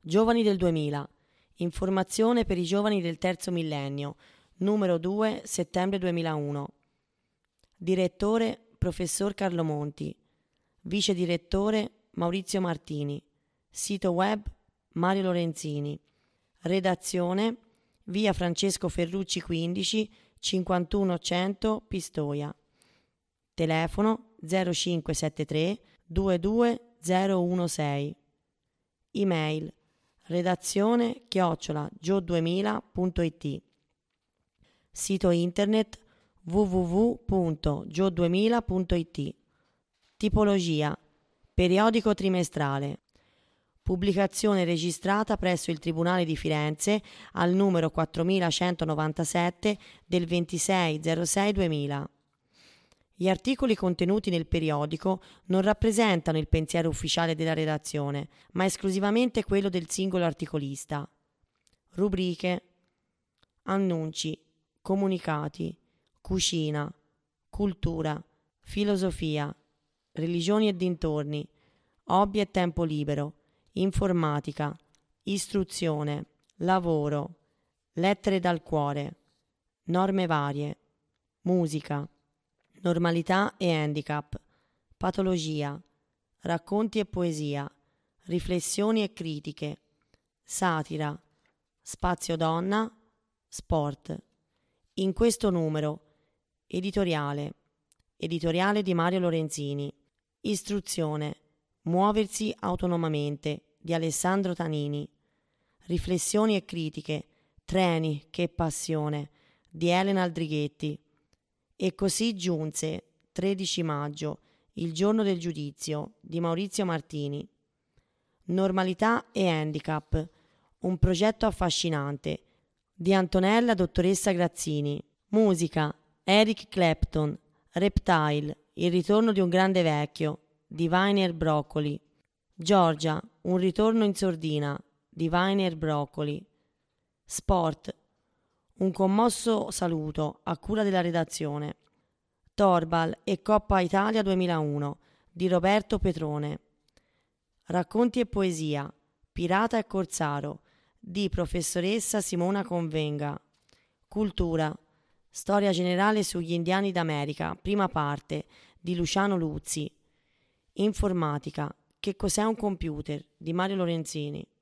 Giovani del 2000. Informazione per i giovani del terzo millennio. Numero 2, settembre 2001. Direttore Professor Carlo Monti. Vice direttore Maurizio Martini. Sito web Mario Lorenzini. Redazione via Francesco Ferrucci 15 51 100 Pistoia. Telefono 0573 22016. Email redazione@gio2000.it. Sito internet www.gio2000.it. Tipologia periodico trimestrale. Pubblicazione registrata presso il Tribunale di Firenze al numero 4197 del 26/06/2000. Gli articoli contenuti nel periodico non rappresentano il pensiero ufficiale della redazione, ma esclusivamente quello del singolo articolista. Rubriche: annunci, comunicati, cucina, cultura, filosofia, religioni e dintorni, hobby e tempo libero, informatica, istruzione, lavoro, lettere dal cuore, norme varie, musica, normalità e handicap, patologia, racconti e poesia, riflessioni e critiche, satira, spazio donna, sport. In questo numero, editoriale di Mario Lorenzini, istruzione, muoversi autonomamente di Alessandro Tanini, riflessioni e critiche, treni, che passione di Elena Aldrighetti. E così giunse 13 maggio, il giorno del giudizio di Maurizio Martini. Normalità e handicap, un progetto affascinante di Antonella dottoressa Grazzini. Musica, Eric Clapton, Reptile, il ritorno di un grande vecchio di Viner Broccoli. Giorgia, un ritorno in sordina di Viner Broccoli. Sport, un commosso saluto a cura della redazione. Torbal e Coppa Italia 2001 di Roberto Petrone. Racconti e poesia, Pirata e Corsaro di professoressa Simona Convenga. Cultura, storia generale sugli indiani d'America, prima parte di Luciano Luzzi. Informatica, che cos'è un computer di Mario Lorenzini.